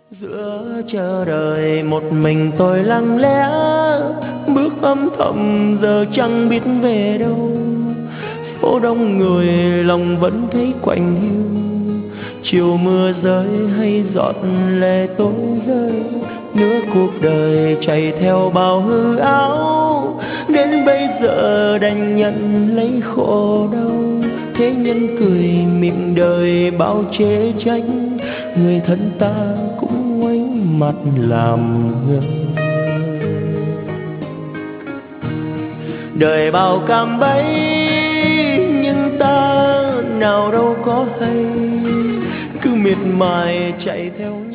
Giữa chờ đợi một mình tôi lặng lẽ, bước âm thầm giờ chẳng biết về đâu. Phố đông người lòng vẫn thấy quạnh hiu, chiều mưa rơi hay giọt lệ tôi rơi. Nửa cuộc đời chạy theo bao hư áo, đến bây giờ đành nhận lấy khổ đau. Thế nhân cười miệng đời bao chê trách, người thân ta cũng ngoảnh mặt làm ngơ. Đời bao cạm bẫy nhưng ta nào đâu có hay, cứ miệt mài chạy theo